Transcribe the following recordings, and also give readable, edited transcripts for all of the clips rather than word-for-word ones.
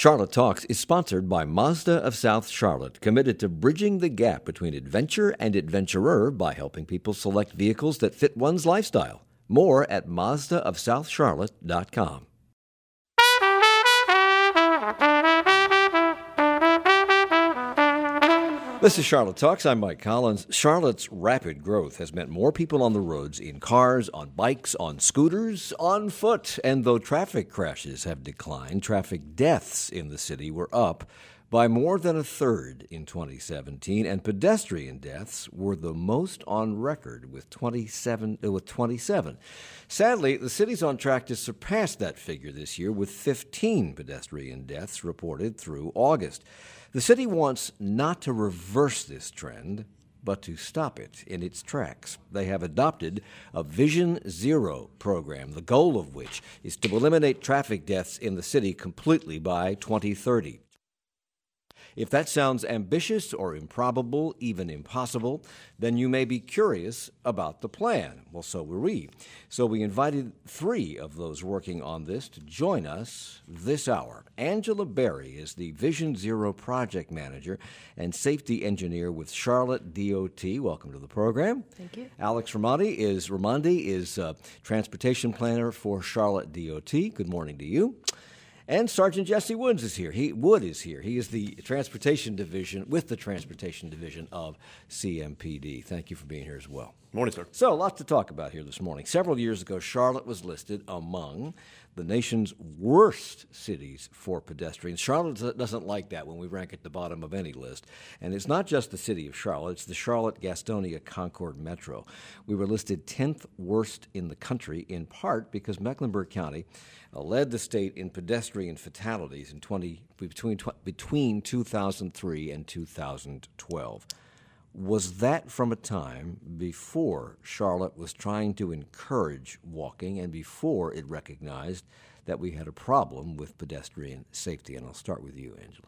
Charlotte Talks is sponsored by Mazda of South Charlotte, committed to bridging the gap between adventure and adventurer by helping people select vehicles that fit one's lifestyle. More at MazdaofSouthCharlotte.com. This is Charlotte Talks. I'm Mike Collins. Charlotte's rapid growth has meant more people on the roads in cars, on bikes, on scooters, on foot. And though traffic crashes have declined, traffic deaths in the city were up by more than a third in 2017, and pedestrian deaths were the most on record with 27. Sadly, the city's on track to surpass that figure this year with 15 pedestrian deaths reported through August. The city wants not to reverse this trend, but to stop it in its tracks. They have adopted a Vision Zero program, the goal of which is to eliminate traffic deaths in the city completely by 2030. If that sounds ambitious or improbable, even impossible, then you may be curious about the plan. Well, so were we. So we invited three of those working on this to join us this hour. Angela Berry is the Vision Zero project manager and safety engineer with Charlotte DOT. Welcome to the program. Thank you. Alex Ramondi is transportation planner for Charlotte DOT. Good morning to you. And Sergeant Jesse Woods is here. He is the Transportation Division with the Transportation Division of CMPD. Thank you for being here as well. Morning, sir. So, a lot to talk about here this morning. Several years ago, Charlotte was listed among the nation's worst cities for pedestrians. Charlotte doesn't like that when we rank at the bottom of any list. And it's not just the city of Charlotte, it's the Charlotte-Gastonia-Concord Metro. We were listed 10th worst in the country, in part because Mecklenburg County led the state in pedestrian fatalities in between 2003 and 2012. Was that from a time before Charlotte was trying to encourage walking and before it recognized that we had a problem with pedestrian safety? And I'll start with you, Angela.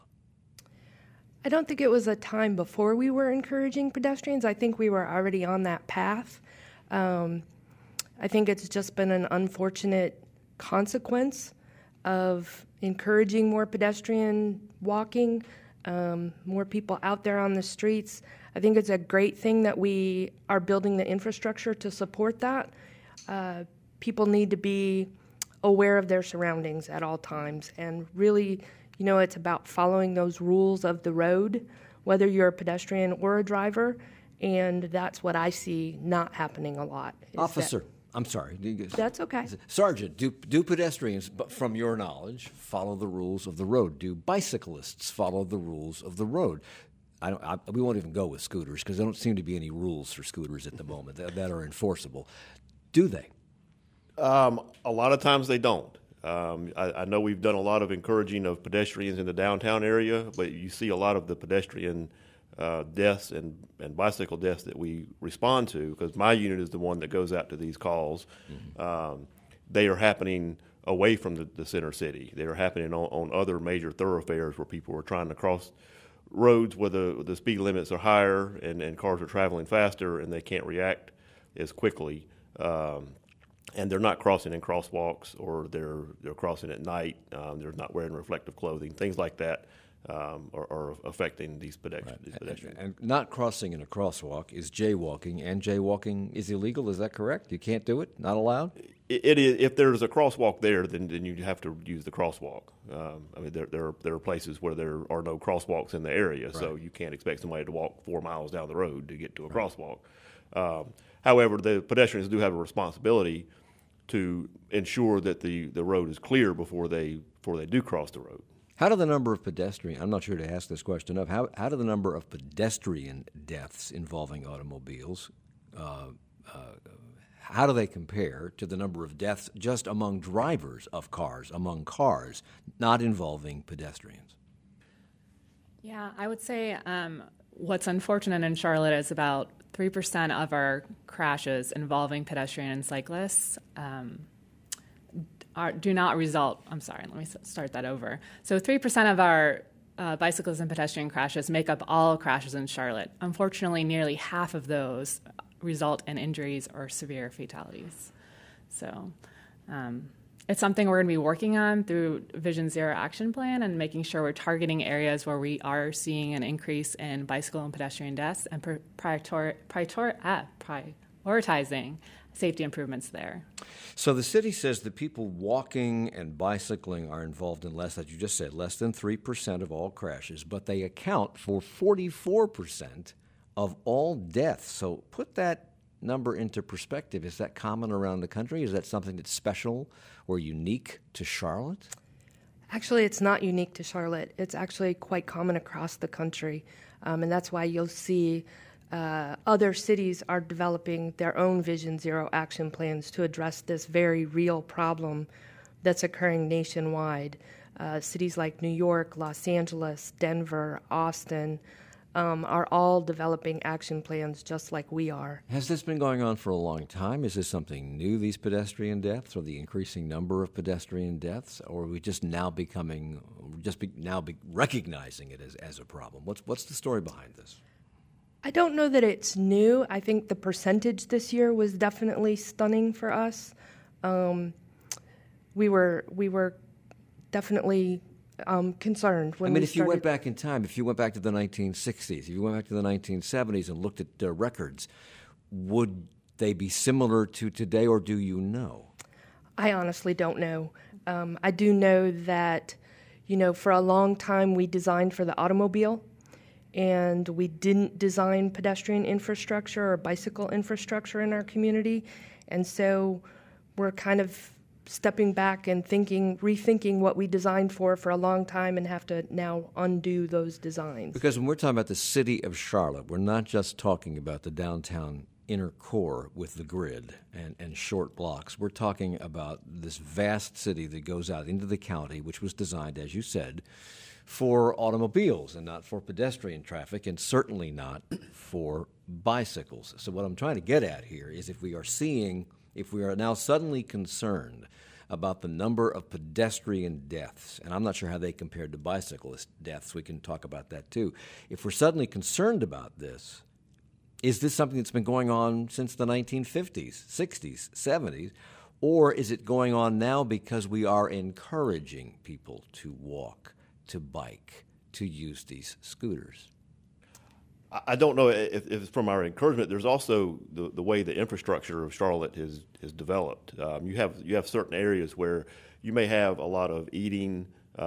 I don't think it was a time before we were encouraging pedestrians. I think we were already on that path. I think it's just been an unfortunate consequence of encouraging more pedestrian walking, more people out there on the streets. I think it's a great thing that we are building the infrastructure to support that. People need to be aware of their surroundings at all times. And really, it's about following those rules of the road, whether you're a pedestrian or a driver. And that's what I see not happening a lot. Officer. I'm sorry. That's okay. Sergeant, do pedestrians, from your knowledge, follow the rules of the road? Do bicyclists follow the rules of the road? We won't even go with scooters because there don't seem to be any rules for scooters at the moment that are enforceable. Do they? A lot of times they don't. I know we've done a lot of encouraging of pedestrians in the downtown area, but you see a lot of the pedestrian deaths and bicycle deaths that we respond to, because my unit is the one that goes out to these calls. Mm-hmm. They are happening away from the center city. They are happening on other major thoroughfares where people are trying to cross roads where the speed limits are higher and cars are traveling faster and they can't react as quickly. And they're not crossing in crosswalks, or they're crossing at night. They're not wearing reflective clothing. Things like that are affecting these pedestrians. And not crossing in a crosswalk is jaywalking, and jaywalking is illegal. Is that correct? You can't do it? Not allowed? It is. If there's a crosswalk there, then you have to use the crosswalk. There are places where there are no crosswalks in the area, right. So you can't expect somebody to walk 4 miles down the road to get to a crosswalk. However, the pedestrians do have a responsibility to ensure that the road is clear before they do cross the road. How do the number of pedestrian, I'm not sure to ask this question enough, how do the number of pedestrian deaths involving automobiles, how do they compare to the number of deaths just among drivers of cars, among cars not involving pedestrians? Yeah, I would say what's unfortunate in Charlotte is about 3% of our crashes involving pedestrian and cyclists do not result. I'm sorry, let me start that over. So 3% of our bicyclists and pedestrian crashes make up all crashes in Charlotte. Unfortunately, nearly half of those result in injuries or severe fatalities. So It's something we're going to be working on through Vision Zero Action Plan and making sure we're targeting areas where we are seeing an increase in bicycle and pedestrian deaths and prioritizing safety improvements there. So the city says that people walking and bicycling are involved in less, as you just said, less than 3% of all crashes, but they account for 44% of all deaths. So put that number into perspective. Is that common around the country? Is that something that's special or unique to Charlotte? Actually, it's not unique to Charlotte. It's actually quite common across the country, and that's why you'll see other cities are developing their own Vision Zero action plans to address this very real problem that's occurring nationwide. Cities like New York, Los Angeles, Denver, Austin are all developing action plans just like we are. Has this been going on for a long time? Is this something new, these pedestrian deaths, or the increasing number of pedestrian deaths, or are we just now recognizing it as a problem? What's the story behind this? I don't know that it's new. I think the percentage this year was definitely stunning for us. We were definitely concerned when if you went back in time, if you went back to the 1960s, if you went back to the 1970s and looked at records, would they be similar to today, or do you know? I honestly don't know. I do know that, for a long time we designed for the automobile, and we didn't design pedestrian infrastructure or bicycle infrastructure in our community, and so we're kind of stepping back and rethinking what we designed for a long time and have to now undo those designs. Because when we're talking about the city of Charlotte, we're not just talking about the downtown inner core with the grid and short blocks. We're talking about this vast city that goes out into the county, which was designed, as you said, for automobiles and not for pedestrian traffic, and certainly not for bicycles. So what I'm trying to get at here is if we are now suddenly concerned about the number of pedestrian deaths, and I'm not sure how they compared to bicyclist deaths, we can talk about that too. If we're suddenly concerned about this, is this something that's been going on since the 1950s, 60s, 70s, or is it going on now because we are encouraging people to walk, to bike, to use these scooters? I don't know if it's from our encouragement. There's also the way the infrastructure of Charlotte is developed. You have certain areas where you may have a lot of eating,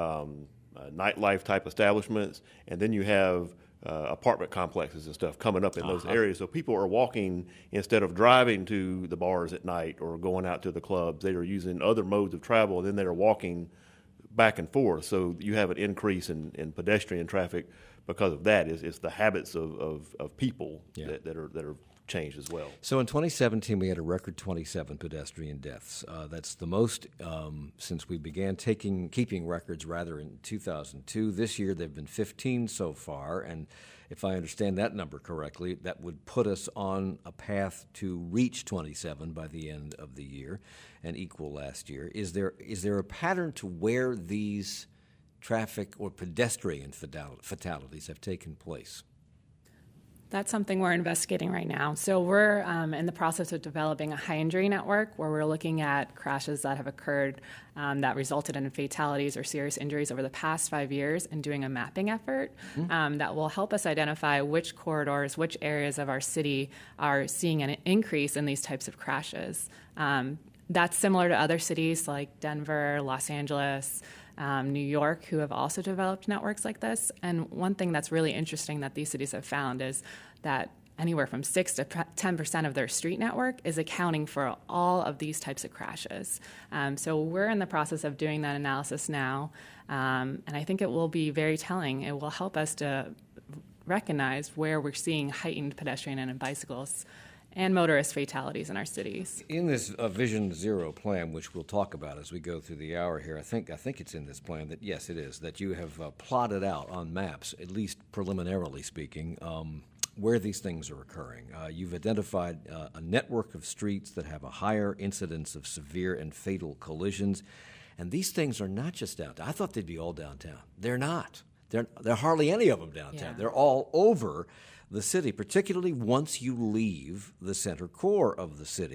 nightlife type establishments, and then you have apartment complexes and stuff coming up in those areas. So people are walking instead of driving to the bars at night or going out to the clubs. They are using other modes of travel, and then they are walking back and forth. So you have an increase in pedestrian traffic because of that. It's the habits of people that are changed as well. So in 2017, we had a record 27 pedestrian deaths. That's the most since we began keeping records, rather, in 2002. This year, there have been 15 so far, and if I understand that number correctly, that would put us on a path to reach 27 by the end of the year and equal last year. Is there a pattern to where these traffic or pedestrian fatalities have taken place? That's something we're investigating right now. So we're in the process of developing a high injury network where we're looking at crashes that have occurred that resulted in fatalities or serious injuries over the past 5 years and doing a mapping effort that will help us identify which corridors, which areas of our city are seeing an increase in these types of crashes. That's similar to other cities like Denver, Los Angeles, New York, who have also developed networks like this. And one thing that's really interesting that these cities have found is that anywhere from 6 to 10% of their street network is accounting for all of these types of crashes. So we're in the process of doing that analysis now, and I think it will be very telling. It will help us to recognize where we're seeing heightened pedestrian and bicycles and motorist fatalities in our cities. In this Vision Zero plan, which we'll talk about as we go through the hour here, I think it's in this plan that, yes, it is, that you have plotted out on maps, at least preliminarily speaking, where these things are occurring. You've identified a network of streets that have a higher incidence of severe and fatal collisions, and these things are not just downtown. I thought they'd be all downtown. They're not. There are hardly any of them downtown. Yeah. They're all over the city, particularly once you leave the center core of the city.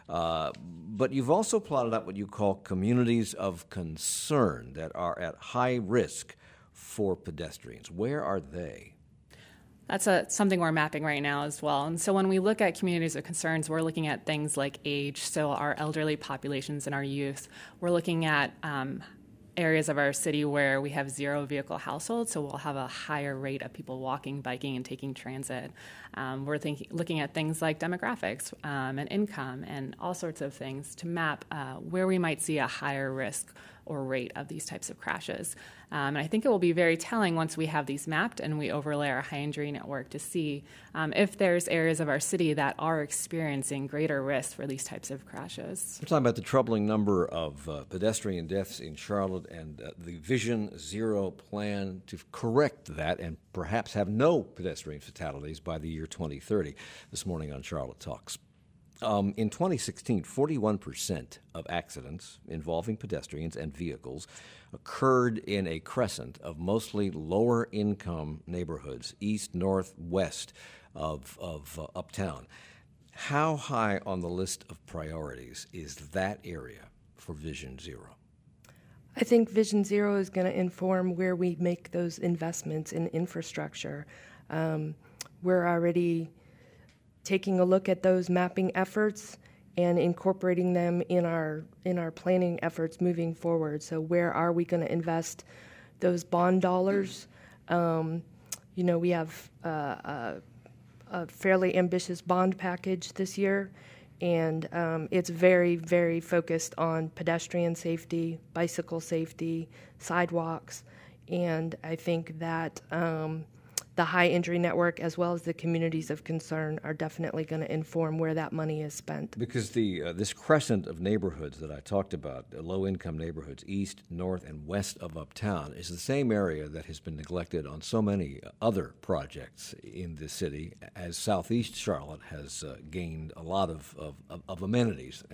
But you've also plotted out what you call communities of concern that are at high risk for pedestrians. Where are they? That's something we're mapping right now as well. And so when we look at communities of concerns, we're looking at things like age, so our elderly populations and our youth. We're looking at areas of our city where we have zero vehicle households, so we'll have a higher rate of people walking, biking, and taking transit. We're looking at things like demographics and income and all sorts of things to map where we might see a higher risk or rate of these types of crashes. And I think it will be very telling once we have these mapped and we overlay our high injury network to see if there's areas of our city that are experiencing greater risk for these types of crashes. We're talking about the troubling number of pedestrian deaths in Charlotte and the Vision Zero plan to correct that and perhaps have no pedestrian fatalities by the year 2030. This morning on Charlotte Talks. In 2016, 41% of accidents involving pedestrians and vehicles occurred in a crescent of mostly lower-income neighborhoods, east, north, west of Uptown. How high on the list of priorities is that area for Vision Zero? I think Vision Zero is going to inform where we make those investments in infrastructure. We're already taking a look at those mapping efforts and incorporating them in our planning efforts moving forward. So where are we going to invest those bond dollars? We have a fairly ambitious bond package this year, and it's very, very focused on pedestrian safety, bicycle safety, sidewalks, and I think that the high injury network as well as the communities of concern are definitely going to inform where that money is spent. Because this crescent of neighborhoods that I talked about, low-income neighborhoods, east, north, and west of Uptown, is the same area that has been neglected on so many other projects in the city, as Southeast Charlotte has gained a lot of amenities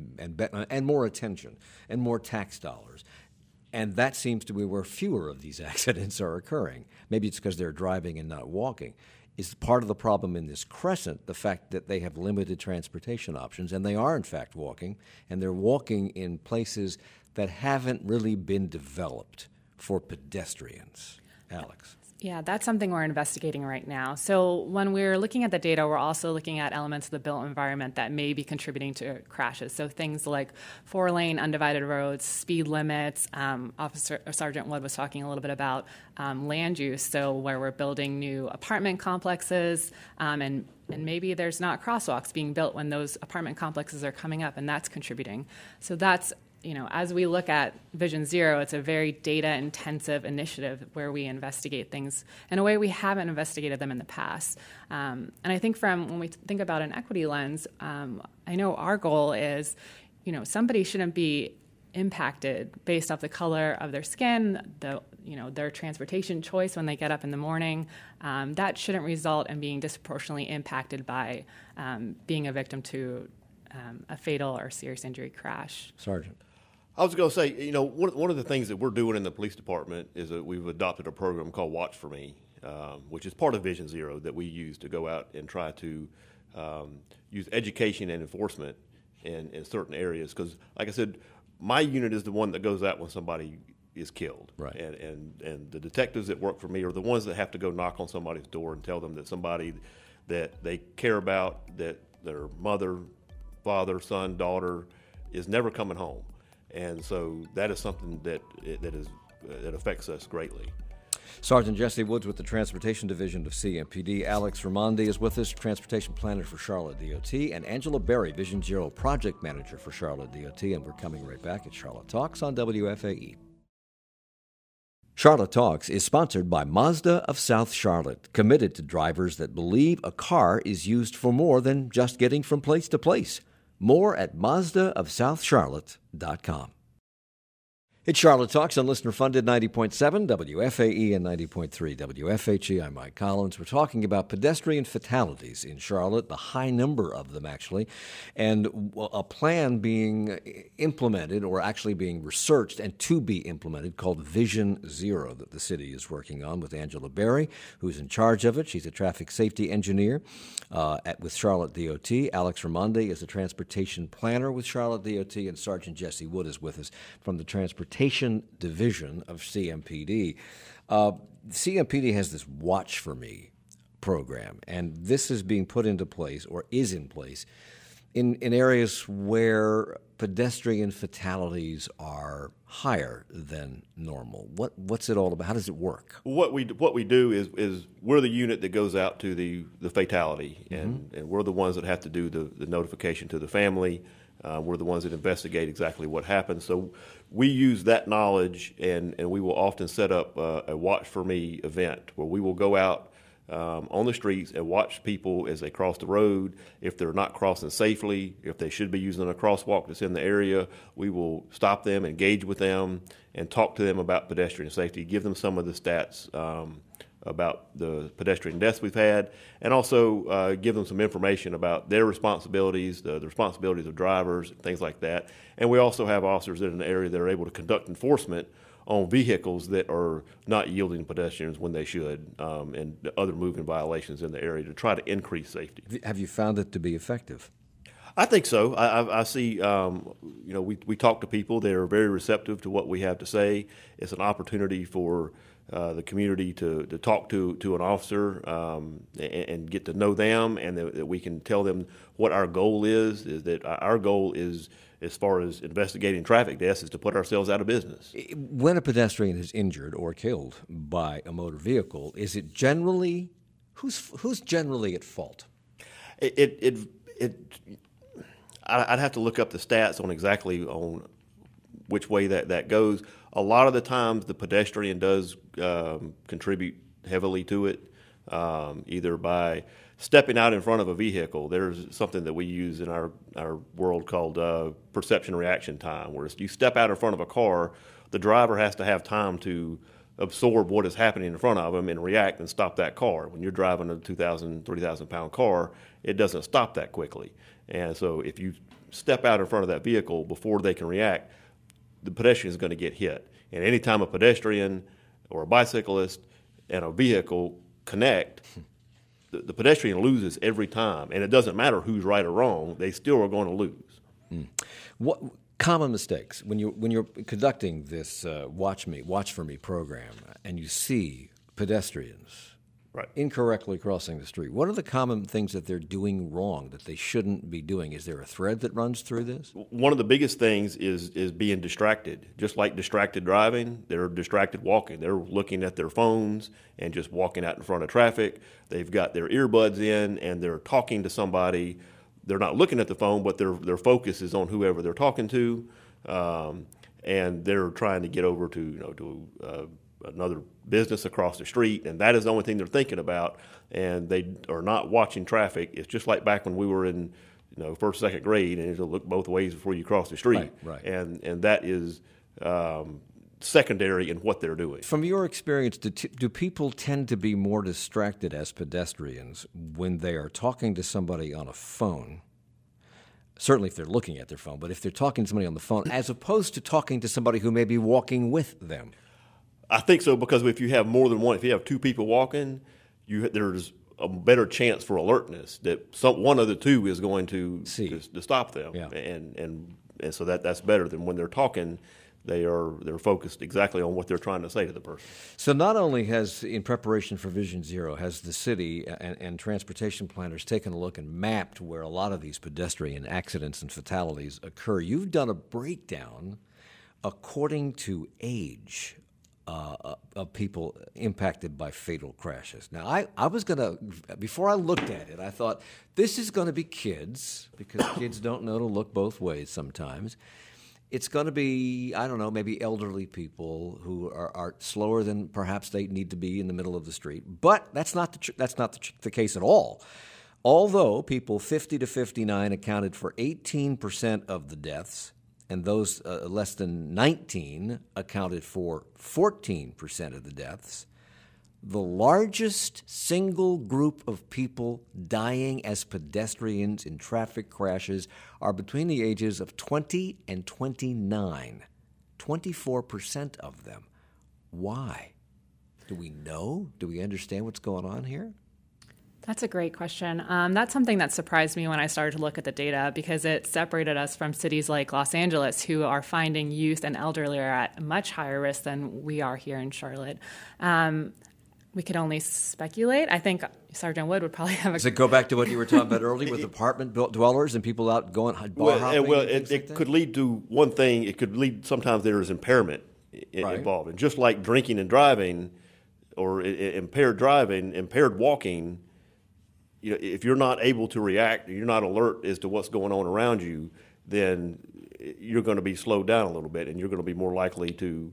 and more attention and more tax dollars. And that seems to be where fewer of these accidents are occurring. Maybe it's because they're driving and not walking. Is part of the problem in this crescent the fact that they have limited transportation options, and they are, in fact, walking, and they're walking in places that haven't really been developed for pedestrians? Alex. Yeah, that's something we're investigating right now. So when we're looking at the data, we're also looking at elements of the built environment that may be contributing to crashes. So things like 4-lane undivided roads, speed limits. Sergeant Wood was talking a little bit about land use, so where we're building new apartment complexes and maybe there's not crosswalks being built when those apartment complexes are coming up, and that's contributing. So that's as we look at Vision Zero, it's a very data-intensive initiative where we investigate things in a way we haven't investigated them in the past. And I think when we think about an equity lens, I know our goal is, somebody shouldn't be impacted based off the color of their skin, their transportation choice when they get up in the morning. That shouldn't result in being disproportionately impacted by being a victim to a fatal or serious injury crash. Sergeant. I was going to say, one of the things that we're doing in the police department is that we've adopted a program called Watch for Me, which is part of Vision Zero that we use to go out and try to use education and enforcement in certain areas. Because, like I said, my unit is the one that goes out when somebody is killed. Right. And the detectives that work for me are the ones that have to go knock on somebody's door and tell them that somebody that they care about, that their mother, father, son, daughter is never coming home. And so that is something that affects us greatly. Sergeant Jesse Woods with the Transportation Division of CMPD. Alex Raimondi is with us, Transportation Planner for Charlotte DOT, and Angela Berry, Vision Zero Project Manager for Charlotte DOT. And we're coming right back at Charlotte Talks on WFAE. Charlotte Talks is sponsored by Mazda of South Charlotte, committed to drivers that believe a car is used for more than just getting from place to place. More at MazdaofSouthCharlotte.com. It's Charlotte Talks on listener-funded 90.7 WFAE and 90.3 WFHE. I'm Mike Collins. We're talking about pedestrian fatalities in Charlotte, the high number of them, actually, and a plan being implemented or actually being researched and to be implemented called Vision Zero that the city is working on with Angela Berry, who's in charge of it. She's a traffic safety engineer with Charlotte DOT. Alex Raimondi is a transportation planner with Charlotte DOT, and Sergeant Jesse Wood is with us from the Transportation Division of CMPD. CMPD has this Watch For Me program, and this is being put into place or is in place in areas where pedestrian fatalities are higher than normal. What's it all about? How does it work? What we do is we're the unit that goes out to the fatality, and we're the ones that have to do the notification to the family. We're the ones that investigate exactly what happened. So we use that knowledge, and we will often set up a Watch For Me event where we will go out on the streets and watch people as they cross the road. If they're not crossing safely, if they should be using a crosswalk that's in the area, we will stop them, engage with them, and talk to them about pedestrian safety, give them some of the stats about the pedestrian deaths we've had, and also give them some information about their responsibilities, the responsibilities of drivers, and things like that. And we also have officers in the area that are able to conduct enforcement on vehicles that are not yielding pedestrians when they should, and other moving violations in the area to try to increase safety. Have you found it to be effective? I think so. I see, we talk to people. They are very receptive to what we have to say. It's an opportunity for the community to talk to an officer and get to know them, and that we can tell them what our goal is that our goal is, as far as investigating traffic deaths, is to put ourselves out of business. When a pedestrian is injured or killed by a motor vehicle, is it generally, who's generally at fault? I'd have to look up the stats on exactly on which way that goes. A lot of the times the pedestrian does contribute heavily to it, either by stepping out in front of a vehicle. There's something that we use in our world called perception reaction time, where you step out in front of a car, the driver has to have time to absorb what is happening in front of them and react and stop that car. When you're driving a 2,000, 3,000 pound car, it doesn't stop that quickly. And so if you step out in front of that vehicle before they can react, the pedestrian is going to get hit. And anytime a pedestrian or a bicyclist and a vehicle connect, the pedestrian loses every time. And it doesn't matter who's right or wrong, they still are going to lose. What common mistakes when you're conducting this Watch For Me program and you see pedestrians incorrectly crossing the street? What are the common things that they're doing wrong that they shouldn't be doing? Is there a thread that runs through this? One of the biggest things is being distracted. Just like distracted driving, they're distracted walking. They're looking at their phones and just walking out in front of traffic. They've got their earbuds in and they're talking to somebody. They're not looking at the phone, but their focus is on whoever they're talking to, and they're trying to get over to another business across the street, and that is the only thing they're thinking about, and they are not watching traffic. It's just like back when we were in first, second grade, and you look both ways before you cross the street. Right. And that is secondary in what they're doing. From your experience, do people tend to be more distracted as pedestrians when they are talking to somebody on a phone? Certainly if they're looking at their phone, but if they're talking to somebody on the phone, as opposed to talking to somebody who may be walking with them? I think so, because if you have more than one, if you have two people walking, there's a better chance for alertness that one of the two is going to stop them. Yeah. And so that's better than when they're talking. They're focused exactly on what they're trying to say to the person. So not only has, in preparation for Vision Zero, has the city and transportation planners taken a look and mapped where a lot of these pedestrian accidents and fatalities occur, you've done a breakdown according to age of people impacted by fatal crashes. Now, I was going to, before I looked at it, I thought, this is going to be kids, because kids don't know to look both ways sometimes. It's going to be, I don't know, maybe elderly people who are slower than perhaps they need to be in the middle of the street. But that's not the case at all. Although people 50 to 59 accounted for 18% of the deaths, and those less than 19 accounted for 14% of the deaths. The largest single group of people dying as pedestrians in traffic crashes are between the ages of 20 and 29. 24% of them. Why? Do we know? Do we understand what's going on here? That's a great question. That's something that surprised me when I started to look at the data because it separated us from cities like Los Angeles, who are finding youth and elderly are at much higher risk than we are here in Charlotte. We could only speculate. I think Sergeant Wood would probably have a... Does it go back to what you were talking about earlier with apartment dwellers and people out going bar hopping? It could lead to one thing. It could lead, sometimes there is impairment involved. And just like drinking and driving or impaired driving, impaired walking, you know, if you're not able to react, you're not alert as to what's going on around you, then you're going to be slowed down a little bit and you're going to be more likely to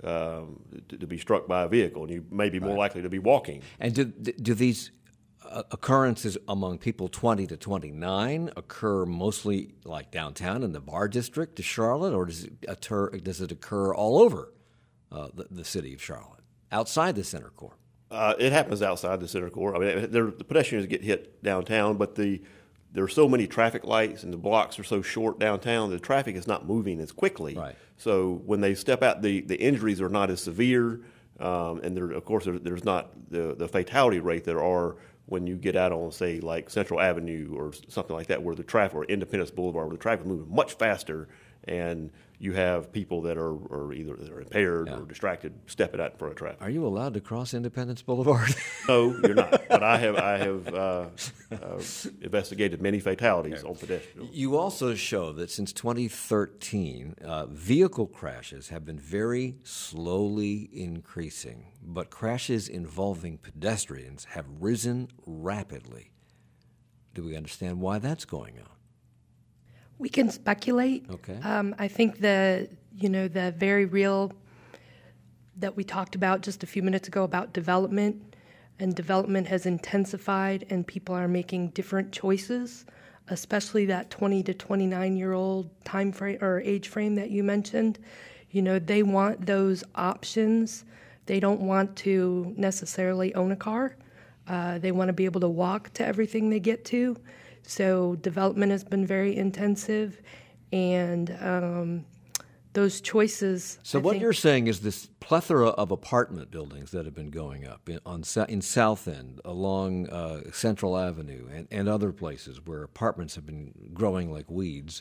be struck by a vehicle, and you may be more likely to be walking. And do these occurrences among people 20 to 29 occur mostly like downtown in the bar district of Charlotte, or does it occur all over the city of Charlotte, outside the center core? It happens outside the center core. I mean, the pedestrians get hit downtown, but there are so many traffic lights and the blocks are so short downtown, the traffic is not moving as quickly. Right. So when they step out, the injuries are not as severe, and there's not the fatality rate there are when you get out on, say, like Central Avenue or something like that, where the traffic, or Independence Boulevard, where the traffic is moving much faster, and you have people that are either that are impaired or distracted stepping out in front of traffic. Are you allowed to cross Independence Boulevard? No, you're not. But I have investigated many fatalities on pedestrians. You also show that since 2013, vehicle crashes have been very slowly increasing, but crashes involving pedestrians have risen rapidly. Do we understand why that's going on? We can speculate. Okay. I think the very real that we talked about just a few minutes ago about development, and development has intensified, and people are making different choices, especially that 20 to 29-year-old time frame or age frame that you mentioned. You know, they want those options. They don't want to necessarily own a car. They want to be able to walk to everything they get to. So development has been very intensive, and those choices. So what you're saying is this plethora of apartment buildings that have been going up in South End, along Central Avenue, and other places where apartments have been growing like weeds,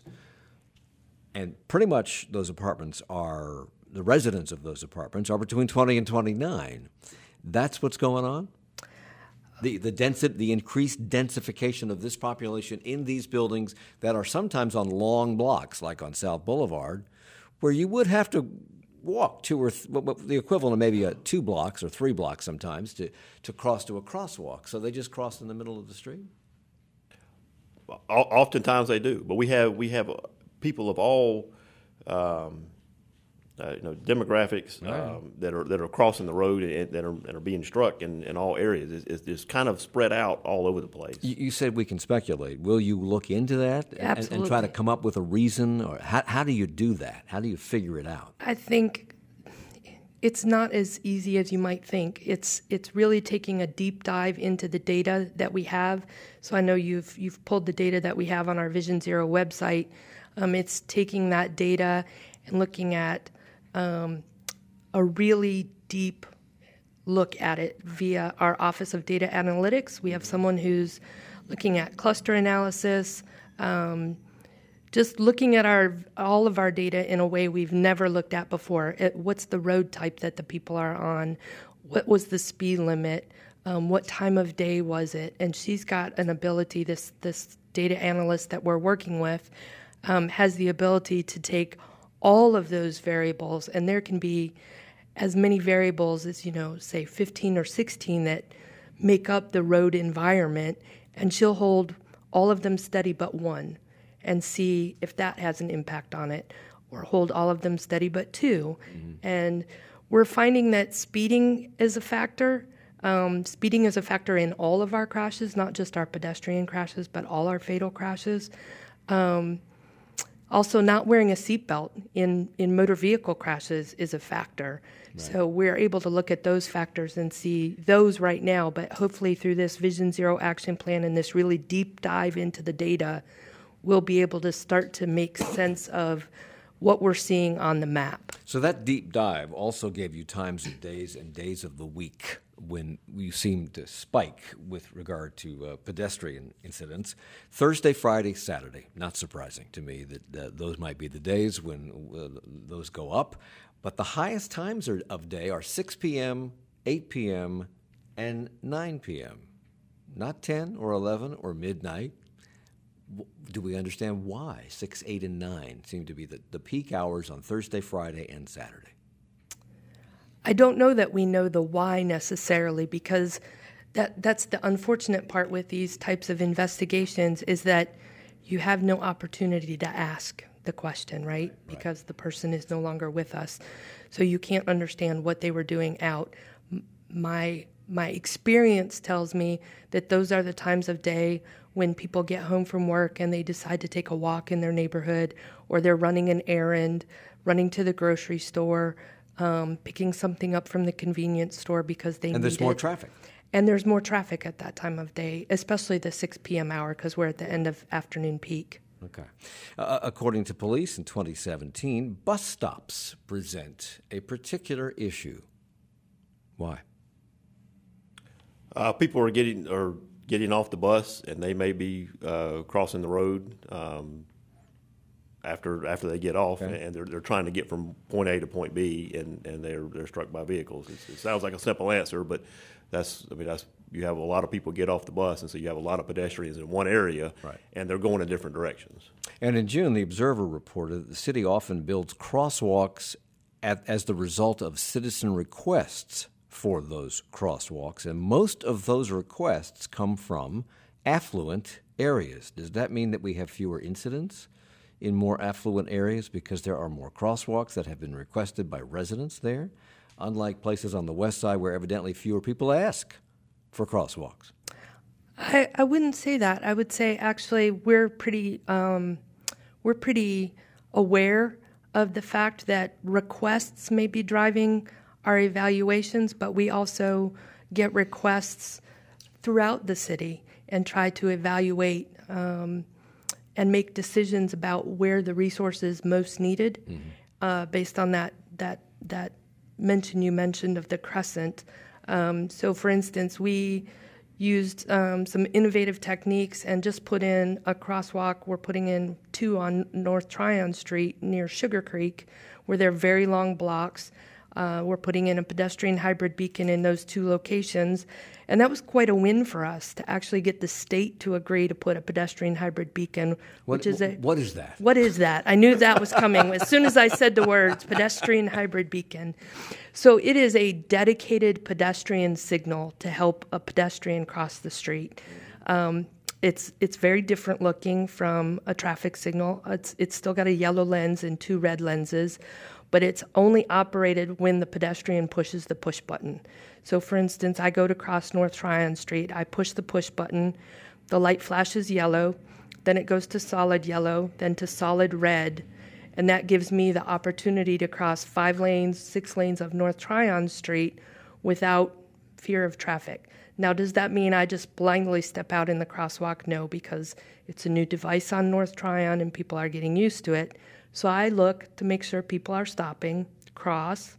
and pretty much those apartments are, the residents of those apartments are between 20 and 29. That's what's going on? The increased densification of this population in these buildings that are sometimes on long blocks, like on South Boulevard, where you would have to walk the equivalent of maybe 2 blocks or 3 blocks sometimes to cross to a crosswalk. So they just cross in the middle of the street? Oftentimes they do, but we have people of all demographics that are crossing the road and that are being struck in all areas. It's kind of spread out all over the place. You said we can speculate. Will you look into that and try to come up with a reason? Or how do you do that? How do you figure it out? I think it's not as easy as you might think. It's really taking a deep dive into the data that we have. So I know you've pulled the data that we have on our Vision Zero website. It's taking that data and looking at a really deep look at it via our Office of Data Analytics. We have someone who's looking at cluster analysis, just looking at all of our data in a way we've never looked at before. What's the road type that the people are on? What was the speed limit? What time of day was it? And she's got an ability, this data analyst that we're working with has the ability to take all of those variables, and there can be as many variables as, say 15 or 16 that make up the road environment, and she'll hold all of them steady but one and see if that has an impact on it, or hold all of them steady but two. Mm-hmm. And we're finding that speeding is a factor. Speeding is a factor in all of our crashes, not just our pedestrian crashes, but all our fatal crashes. Also, not wearing a seatbelt in motor vehicle crashes is a factor. Right. So we're able to look at those factors and see those right now, but hopefully through this Vision Zero action plan and this really deep dive into the data, we'll be able to start to make sense of what we're seeing on the map. So that deep dive also gave you times of days and days of the week when you seemed to spike with regard to pedestrian incidents. Thursday, Friday, Saturday. Not surprising to me that those might be the days when those go up. But the highest times of day are 6 p.m., 8 p.m., and 9 p.m. Not 10 or 11 or midnight. Do we understand why 6, 8, and 9 seem to be the peak hours on Thursday, Friday, and Saturday? I don't know that we know the why necessarily, because that's the unfortunate part with these types of investigations is that you have no opportunity to ask the question, right? Because the person is no longer with us. So you can't understand what they were doing out. My experience tells me that those are the times of day when people get home from work and they decide to take a walk in their neighborhood, or they're running an errand, running to the grocery store, picking something up from the convenience store because they need it. And there's more traffic. And there's more traffic at that time of day, especially the 6 p.m. hour, because we're at the end of afternoon peak. Okay. According to police in 2017, bus stops present a particular issue. Why? People are getting off the bus, and they may be crossing the road after they get off, okay. And they're trying to get from point A to point B, and they're struck by vehicles. It sounds like a simple answer, but that's you have a lot of people get off the bus, and so you have a lot of pedestrians in one area, right. And they're going in different directions. And in June, the Observer reported that the city often builds crosswalks as the result of citizen requests for those crosswalks, and most of those requests come from affluent areas. Does that mean that we have fewer incidents in more affluent areas because there are more crosswalks that have been requested by residents there, unlike places on the west side where evidently fewer people ask for crosswalks? I wouldn't say that. I would say actually we're pretty aware of the fact that requests may be driving our evaluations, but we also get requests throughout the city and try to evaluate and make decisions about where the resources most needed, based on that mention you mentioned of the Crescent. So, for instance, we used some innovative techniques and just put in a crosswalk. We're putting in 2 on North Tryon Street near Sugar Creek, where they're very long blocks. We're putting in a pedestrian hybrid beacon in those 2 locations. And that was quite a win for us to actually get the state to agree to put a pedestrian hybrid beacon, what is that? What is that? I knew that was coming as soon as I said the words, pedestrian hybrid beacon. So it is a dedicated pedestrian signal to help a pedestrian cross the street. It's very different looking from a traffic signal. It's still got a yellow lens and 2 red lenses, but it's only operated when the pedestrian pushes the push button. So, for instance, I go to cross North Tryon Street, I push the push button, the light flashes yellow, then it goes to solid yellow, then to solid red, and that gives me the opportunity to cross 5 lanes, 6 lanes of North Tryon Street without fear of traffic. Now, does that mean I just blindly step out in the crosswalk? No, because it's a new device on North Tryon and people are getting used to it. So I look to make sure people are stopping, cross,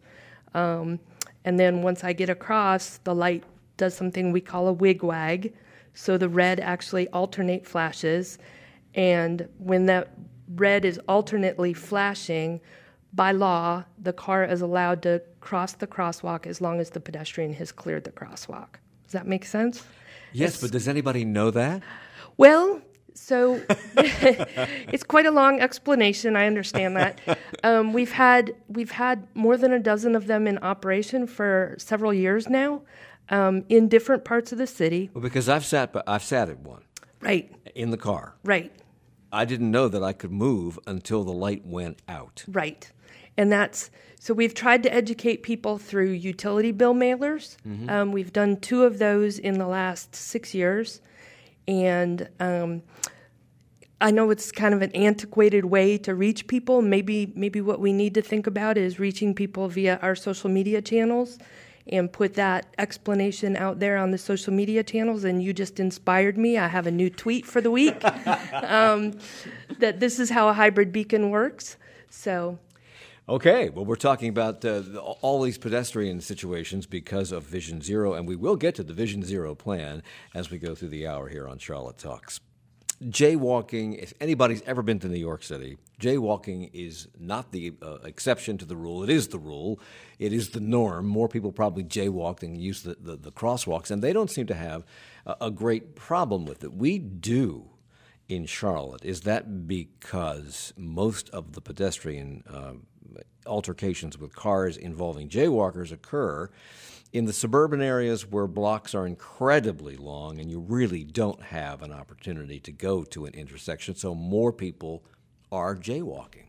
and then once I get across, the light does something we call a wig-wag. So the red actually alternate flashes, and when that red is alternately flashing, by law, the car is allowed to cross the crosswalk as long as the pedestrian has cleared the crosswalk. Does that make sense? Yes, but does anybody know that? Well, so it's quite a long explanation. I understand that. We've had more than a dozen of them in operation for several years now, in different parts of the city. Well, because I've sat at one. Right. In the car. Right. I didn't know that I could move until the light went out. Right. And so we've tried to educate people through utility bill mailers. Mm-hmm. We've done 2 of those in the last 6 years. And I know it's kind of an antiquated way to reach people. Maybe what we need to think about is reaching people via our social media channels and put that explanation out there on the social media channels. And you just inspired me. I have a new tweet for the week that this is how a hybrid beacon works. So. Okay, well, we're talking about all these pedestrian situations because of Vision Zero, and we will get to the Vision Zero plan as we go through the hour here on Charlotte Talks. Jaywalking, if anybody's ever been to New York City, jaywalking is not the exception to the rule. It is the rule. It is the norm. More people probably jaywalk than use the crosswalks, and they don't seem to have a great problem with it. We do in Charlotte. Is that because most of the pedestrian altercations with cars involving jaywalkers occur in the suburban areas where blocks are incredibly long and you really don't have an opportunity to go to an intersection, so more people are jaywalking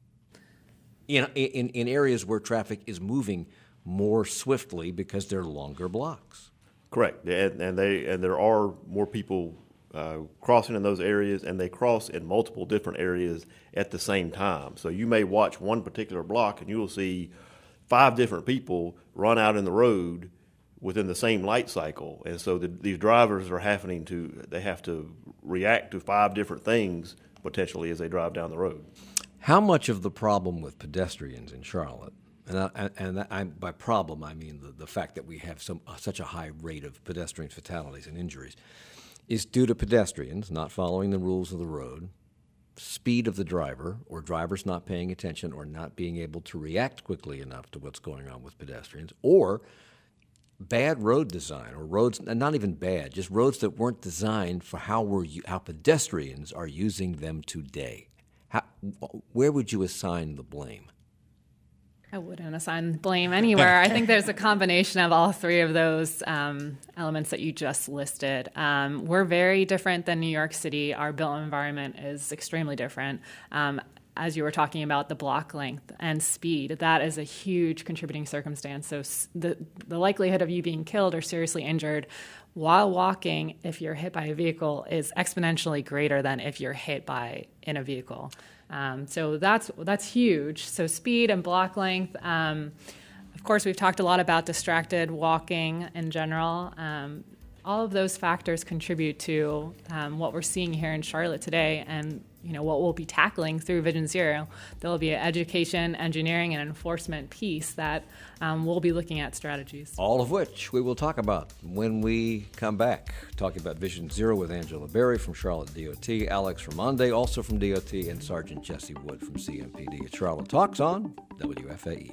in areas where traffic is moving more swiftly because they're longer blocks? Correct, and there are more people crossing in those areas, and they cross in multiple different areas at the same time. So you may watch one particular block and you will see 5 different people run out in the road within the same light cycle. And so these drivers are have to react to 5 different things potentially as they drive down the road. How much of the problem with pedestrians in Charlotte, and by problem I mean the fact that we have such a high rate of pedestrian fatalities and injuries, is due to pedestrians not following the rules of the road, speed of the driver, or drivers not paying attention or not being able to react quickly enough to what's going on with pedestrians, or bad road design, or roads, and not even bad, just roads that weren't designed for how pedestrians are using them today? Where would you assign the blame? I wouldn't assign blame anywhere. I think there's a combination of all 3 of those elements that you just listed. We're very different than New York City. Our built environment is extremely different. As you were talking about the block length and speed, that is a huge contributing circumstance. So the likelihood of you being killed or seriously injured while walking, if you're hit by a vehicle, is exponentially greater than if you're hit in a vehicle. So that's huge. So speed and block length. Of course, we've talked a lot about distracted walking in general. All of those factors contribute to what we're seeing here in Charlotte today, and what we'll be tackling through Vision Zero. There will be an education, engineering, and enforcement piece that we'll be looking at strategies. All of which we will talk about when we come back, talking about Vision Zero with Angela Berry from Charlotte DOT, Alex Ramonde, also from DOT, and Sergeant Jesse Wood from CMPD. It's Charlotte Talks on WFAE.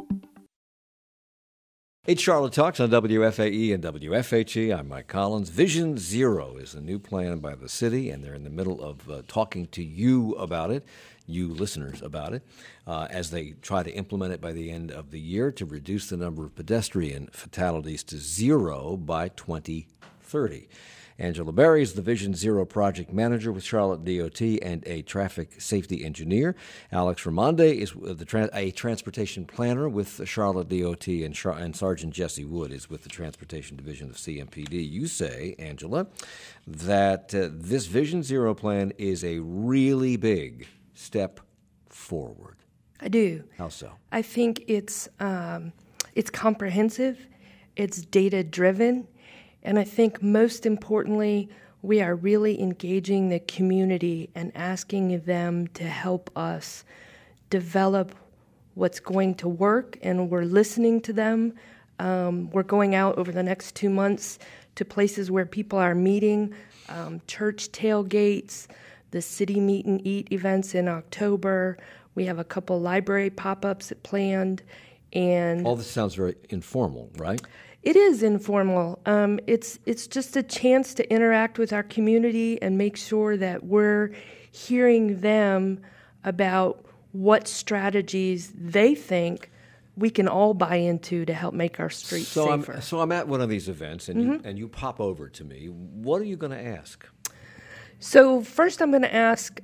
It's Charlotte Talks on WFAE and WFHE. I'm Mike Collins. Vision Zero is a new plan by the city, and they're in the middle of talking to you about it, you listeners about it, as they try to implement it by the end of the year to reduce the number of pedestrian fatalities to 0 by 2030. Angela Berry is the Vision Zero project manager with Charlotte DOT and a traffic safety engineer. Alex Ramonde is a transportation planner with Charlotte DOT, and Sergeant Jesse Wood is with the Transportation Division of CMPD. You say, Angela, that this Vision Zero plan is a really big step forward. I do. How so? I think it's comprehensive, it's data-driven, and I think most importantly, we are really engaging the community and asking them to help us develop what's going to work, and we're listening to them. We're going out over the next 2 months to places where people are meeting, church tailgates, the city meet and eat events in October. We have a couple library pop-ups planned. And all this sounds very informal, right? It is informal. It's just a chance to interact with our community and make sure that we're hearing them about what strategies they think we can all buy into to help make our streets safer. So I'm at one of these events, and you pop over to me. What are you going to ask? So first I'm going to ask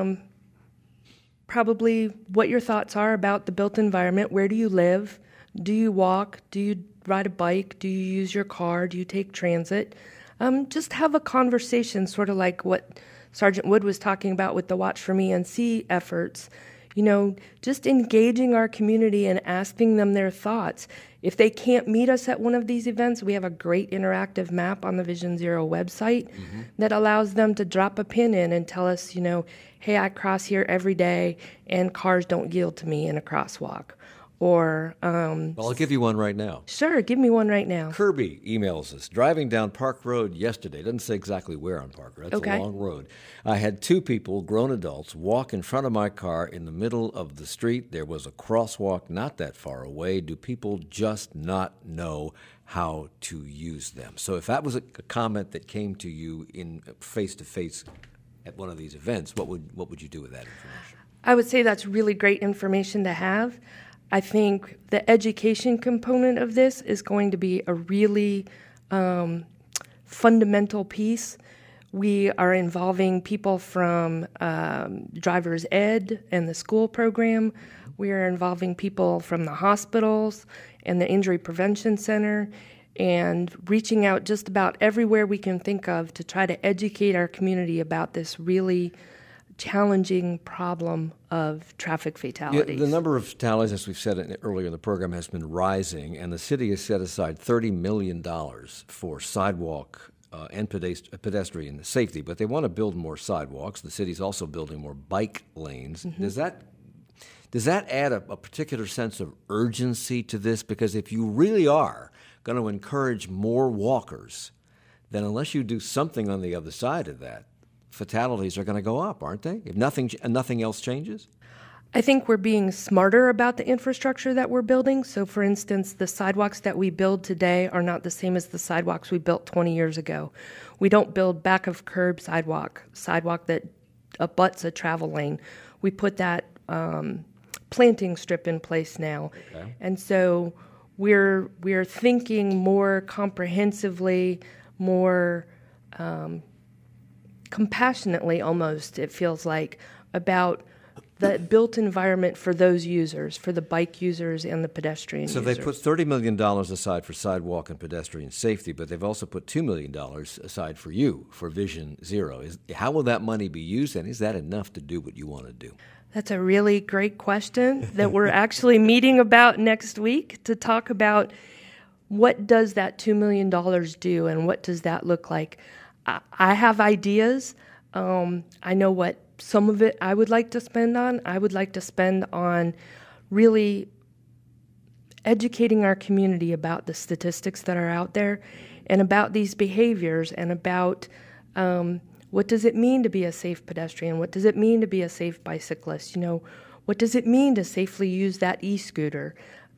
probably what your thoughts are about the built environment. Where do you live? Do you walk? Do you ride a bike? Do you use your car? Do you take transit? Just have a conversation, sort of like what Sergeant Wood was talking about with the Watch for Me and See efforts, just engaging our community and asking them their thoughts. If they can't meet us at one of these events, we have a great interactive map on the Vision Zero website that allows them to drop a pin in and tell us, hey, I cross here every day and cars don't yield to me in a crosswalk. Or well, I'll give you one right now. Sure, give me one right now. Kirby emails us, driving down Park Road yesterday. Doesn't say exactly where on Park Road. That's a long road. I had two people, grown adults, walk in front of my car in the middle of the street. There was a crosswalk not that far away. Do people just not know how to use them? So if that was a comment that came to you in face-to-face at one of these events, what would you do with that information? I would say that's really great information to have. I think the education component of this is going to be a really fundamental piece. We are involving people from driver's ed and the school program. We are involving people from the hospitals and the Injury Prevention Center, and reaching out just about everywhere we can think of to try to educate our community about this really challenging problem of traffic fatalities. Yeah, the number of fatalities, as we've said earlier in the program, has been rising, and the city has set aside $30 million for sidewalk and pedestrian safety, but they want to build more sidewalks. The city's also building more bike lanes. Does that add a particular sense of urgency to this? Because if you really are going to encourage more walkers, then unless you do something on the other side of that, fatalities are going to go up, aren't they? If nothing else changes? I think we're being smarter about the infrastructure that we're building. So, for instance, the sidewalks that we build today are not the same as the sidewalks we built 20 years ago. We don't build back of curb sidewalk that abuts a travel lane. We put that planting strip in place now. Okay. And so we're thinking more comprehensively, more compassionately almost, it feels like, about the built environment for those users, for the bike users and the pedestrian users. So they put $30 million aside for sidewalk and pedestrian safety, but they've also put $2 million aside for you, for Vision Zero. How will that money be used, and is that enough to do what you want to do? That's a really great question that we're actually meeting about next week to talk about what does that $2 million do and what does that look like. I have ideas. I know what some of it I would like to spend on. I would like to spend on really educating our community about the statistics that are out there and about these behaviors and about what does it mean to be a safe pedestrian? What does it mean to be a safe bicyclist? What does it mean to safely use that e-scooter?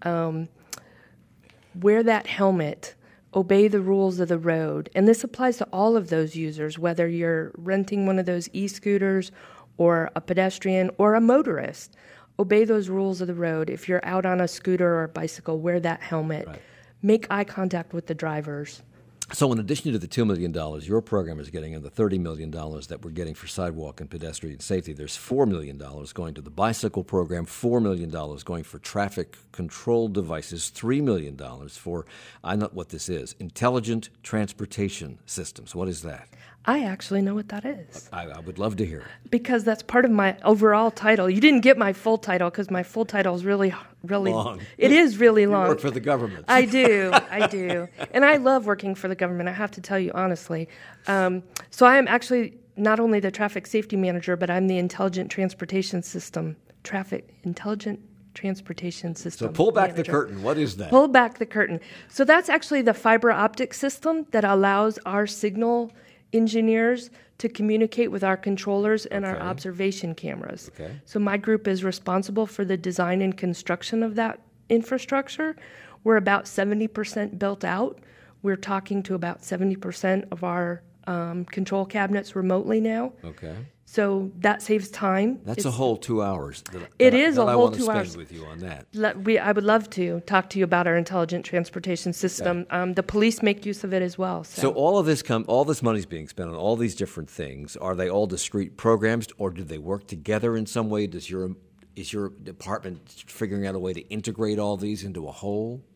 Wear that helmet. Obey the rules of the road. And this applies to all of those users, whether you're renting one of those e-scooters or a pedestrian or a motorist. Obey those rules of the road. If you're out on a scooter or a bicycle, wear that helmet. Right. Make eye contact with the drivers. So in addition to the $2 million your program is getting and the $30 million that we're getting for sidewalk and pedestrian safety, there's $4 million going to the bicycle program, $4 million going for traffic control devices, $3 million for, I know what this is, intelligent transportation systems. What is that? I actually know what that is. I would love to hear it. Because that's part of my overall title. You didn't get my full title because my full title is really long. It is really long. You work for the government. I do. And I love working for the government, I have to tell you honestly. So I am actually not only the traffic safety manager, but I'm the intelligent transportation system So pull back manager. The curtain. What is that? Pull back the curtain. So that's actually the fiber optic system that allows our signal engineers to communicate with our controllers and our observation cameras. Okay. So my group is responsible for the design and construction of that infrastructure. We're about 70% built out. We're talking to about 70% of our control cabinets remotely now. Okay. So that saves time. That's a whole 2 hours. It is a whole 2 hours. I want to spend with you on that. I would love to talk to you about our intelligent transportation system. Okay. The police make use of it as well. So all this money's being spent on all these different things. Are they all discrete programs, or do they work together in some way? Is your department figuring out a way to integrate all these into a whole?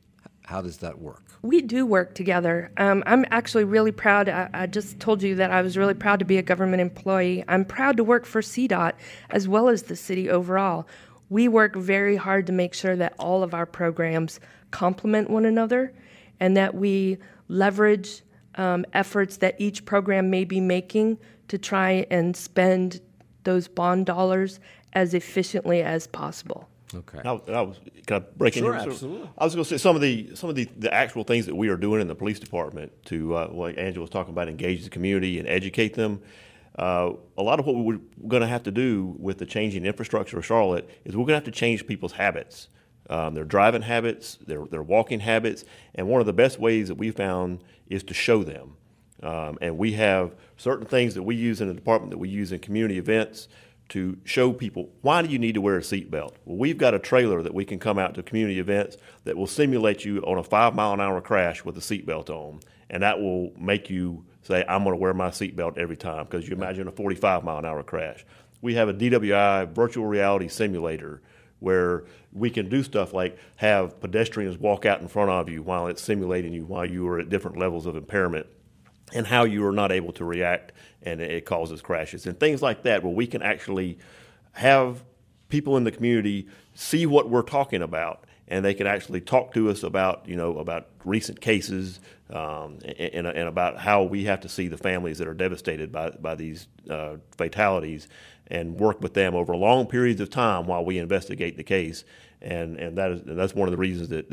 How does that work? We do work together. I'm actually really proud. I just told you that I was really proud to be a government employee. I'm proud to work for CDOT as well as the city overall. We work very hard to make sure that all of our programs complement one another and that we leverage efforts that each program may be making to try and spend those bond dollars as efficiently as possible. Okay. I was can I break in Sure, here? absolutely. I was going to say some of the actual things that we are doing in the police department to, like Angela was talking about, engage the community and educate them. A lot of what we're going to have to do with the changing infrastructure of Charlotte is we're going to have to change people's habits, their driving habits, their walking habits, and one of the best ways that we found is to show them. And we have certain things that we use in the department that we use in community events to show people, why do you need to wear a seatbelt? Well, we've got a trailer that we can come out to community events that will simulate you on a 5-mile-an-hour crash with a seatbelt on, and that will make you say, I'm going to wear my seatbelt every time, because you imagine a 45-mile-an-hour crash. We have a DWI virtual reality simulator where we can do stuff like have pedestrians walk out in front of you while it's simulating you while you are at different levels of impairment, and how you are not able to react, and it causes crashes and things like that, where we can actually have people in the community see what we're talking about, and they can actually talk to us about recent cases and about how we have to see the families that are devastated by these fatalities, and work with them over long periods of time while we investigate the case, and that's one of the reasons that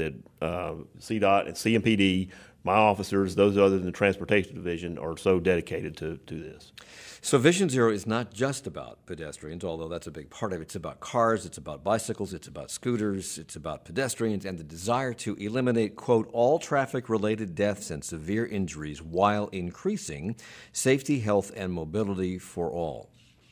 CDOT and CMPD, my officers, those others in the transportation division, are so dedicated to this. So Vision Zero is not just about pedestrians, although that's a big part of it. It's about cars, it's about bicycles, it's about scooters, it's about pedestrians, and the desire to eliminate, quote, all traffic-related deaths and severe injuries while increasing safety, health, and mobility for all.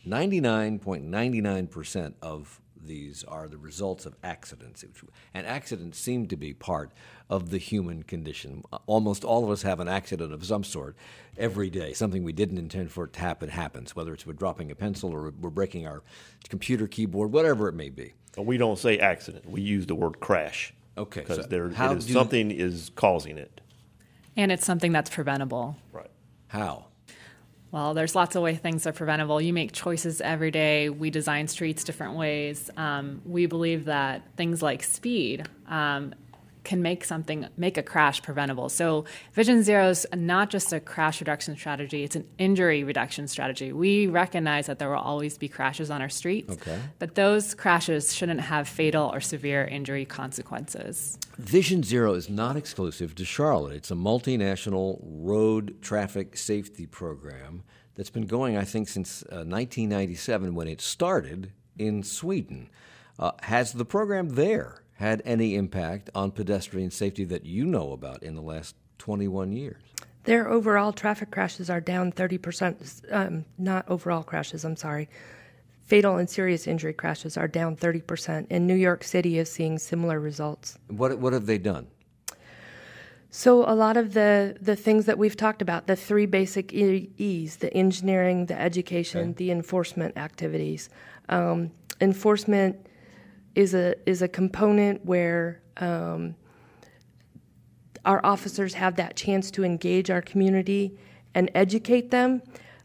99.99% of these are the results of accidents, and accidents seem to be part of the human condition. Almost all of us have an accident of some sort every day. Something we didn't intend for it to happen happens, whether it's we're dropping a pencil or we're breaking our computer keyboard, whatever it may be. We don't say accident. We use the word crash. Okay. Because So something is causing it. And it's something that's preventable. Right. How? Well, there's lots of ways things are preventable. You make choices every day. We design streets different ways. We believe that things like speed can make a crash preventable. So Vision Zero is not just a crash reduction strategy, it's an injury reduction strategy. We recognize that there will always be crashes on our streets, but those crashes shouldn't have fatal or severe injury consequences. Vision Zero is not exclusive to Charlotte. It's a multinational road traffic safety program that's been going, I think, since 1997 when it started in Sweden. Has the program there had any impact on pedestrian safety that you know about in the last 21 years? Their overall traffic crashes are down 30%, not overall crashes, I'm sorry. Fatal and serious injury crashes are down 30%, and New York City is seeing similar results. What have they done? So a lot of the things that we've talked about, the three basic E's, the engineering, the education, the enforcement activities. Enforcement is a component where our officers have that chance to engage our community and educate them.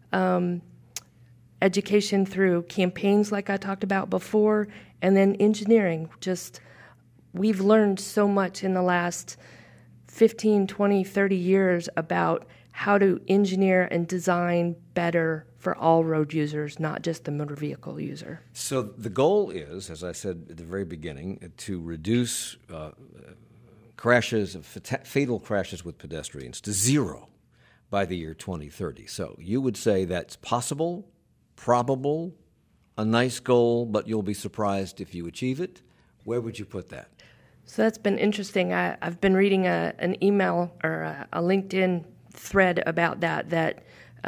Education through campaigns like I talked about before, and then engineering. We've learned so much in the last 15, 20, 30 years about how to engineer and design better for all road users, not just the motor vehicle user. So the goal is, as I said at the very beginning, to reduce fatal crashes with pedestrians to zero by the year 2030. So you would say that's possible, probable, a nice goal, but you'll be surprised if you achieve it. Where would you put that? So that's been interesting. I've been reading an email or a LinkedIn thread about that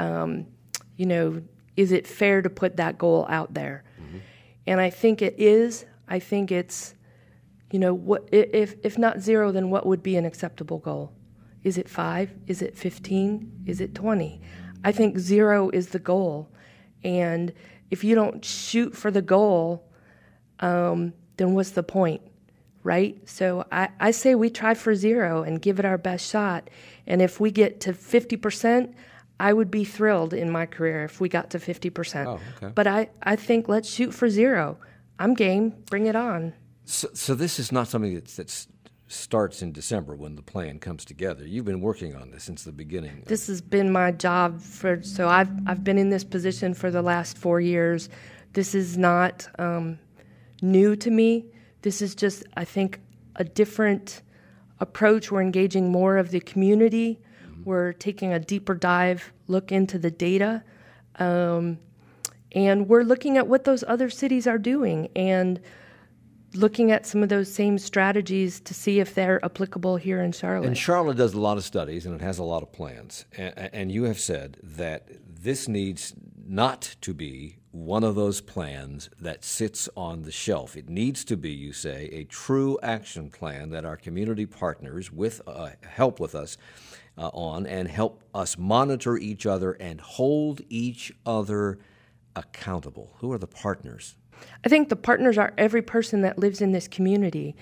is it fair to put that goal out there? Mm-hmm. And I think it is. I think it's, what if not zero, then what would be an acceptable goal? Is it 5? Is it 15? Is it 20? I think 0 is the goal. And if you don't shoot for the goal, then what's the point, right? So I say we try for 0 and give it our best shot. And if we get to 50%, I would be thrilled in my career if we got to 50%. Oh, okay. But I think let's shoot for 0. I'm game. Bring it on. So this is not something that starts in December when the plan comes together. You've been working on this since the beginning. This has been my job so I've been in this position for the last 4 years. This is not new to me. This is just, I think, a different approach. We're engaging more of the community. Mm-hmm. We're taking a deeper dive look into the data. And we're looking at what those other cities are doing and looking at some of those same strategies to see if they're applicable here in Charlotte. And Charlotte does a lot of studies, and it has a lot of plans. And you have said that this needs not to be one of those plans that sits on the shelf. It needs to be, you say, a true action plan that our community partners help with us on and help us monitor each other and hold each other accountable. Who are the partners? I think the partners are every person that lives in this community.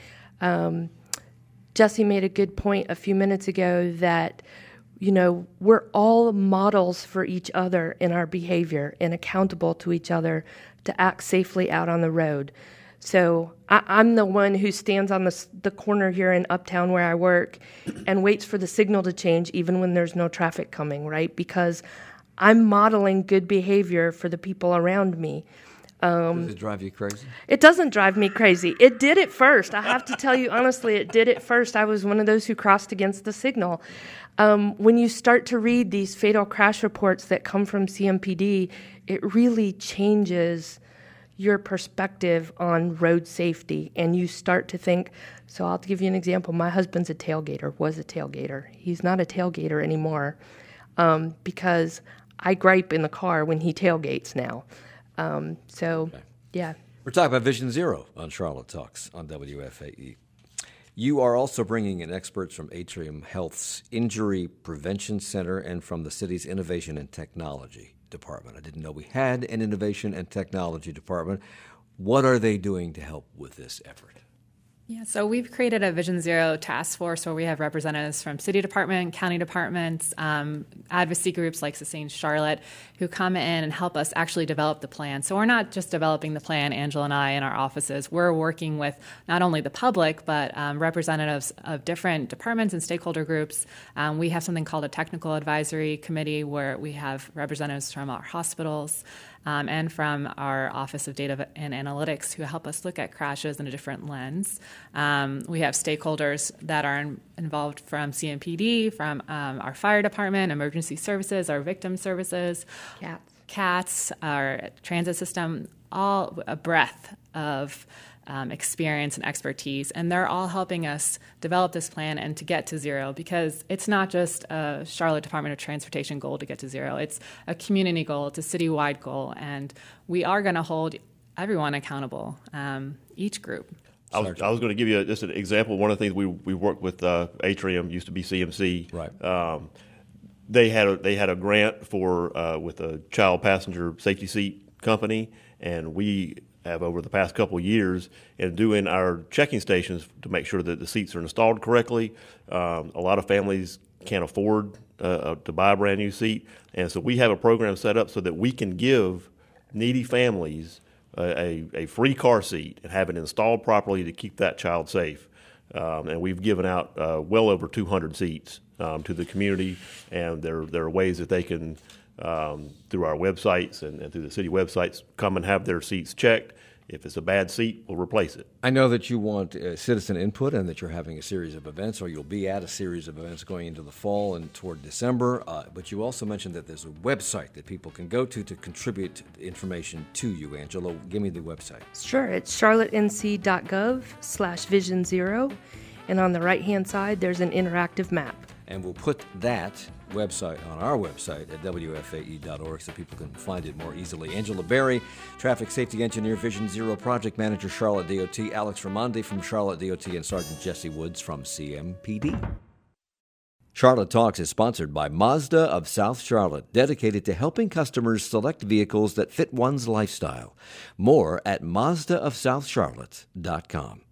Jesse made a good point a few minutes ago that, we're all models for each other in our behavior and accountable to each other to act safely out on the road. So I'm the one who stands on the corner here in Uptown where I work and waits for the signal to change even when there's no traffic coming, right? Because I'm modeling good behavior for the people around me. Does it drive you crazy? It doesn't drive me crazy. It did at first. I have to tell you honestly, it did at first. I was one of those who crossed against the signal. When you start to read these fatal crash reports that come from CMPD, it really changes your perspective on road safety. And you start to think, so I'll give you an example. My husband's was a tailgater. He's not a tailgater anymore because I gripe in the car when he tailgates now. Yeah. We're talking about Vision Zero on Charlotte Talks on WFAE. You are also bringing in experts from Atrium Health's Injury Prevention Center and from the city's Innovation and Technology Department. I didn't know we had an Innovation and Technology Department. What are they doing to help with this effort? Yeah, so we've created a Vision Zero task force where we have representatives from city department, county departments, advocacy groups like Sustain Charlotte, who come in and help us actually develop the plan. So we're not just developing the plan, Angela and I, in our offices. We're working with not only the public, but representatives of different departments and stakeholder groups. We have something called a technical advisory committee where we have representatives from our hospitals, and from our Office of Data and Analytics who help us look at crashes in a different lens. We have stakeholders that are involved from CMPD, from our fire department, emergency services, our victim services, CATS, our transit system, all a breadth of experience and expertise, and they're all helping us develop this plan and to get to zero, because it's not just a Charlotte Department of Transportation goal to get to zero. It's a community goal. It's a citywide goal, and we are going to hold everyone accountable, each group. I was going to give you just an example. One of the things we worked with Atrium, used to be CMC. Right. They had a grant for with a child passenger safety seat company, and we have over the past couple of years in doing our checking stations to make sure that the seats are installed correctly. A lot of families can't afford to buy a brand new seat, and so we have a program set up so that we can give needy families a free car seat and have it installed properly to keep that child safe. And we've given out well over 200 seats to the community, and there are ways that they can, through our websites and through the city websites, come and have their seats checked. If it's a bad seat, we'll replace it. I know that you want citizen input and that you're having a series of events, or you'll be at a series of events going into the fall and toward December. But you also mentioned that there's a website that people can go to contribute information to you. Angela, give me the website. Sure. It's charlottenc.gov/Vision Zero. And on the right-hand side, there's an interactive map. And we'll put that website on our website at WFAE.org so people can find it more easily. Angela Berry, Traffic Safety Engineer, Vision Zero Project Manager, Charlotte DOT, Alex Raimondi from Charlotte DOT, and Sergeant Jesse Woods from CMPD. Charlotte Talks is sponsored by Mazda of South Charlotte, dedicated to helping customers select vehicles that fit one's lifestyle. More at MazdaofSouthCharlotte.com.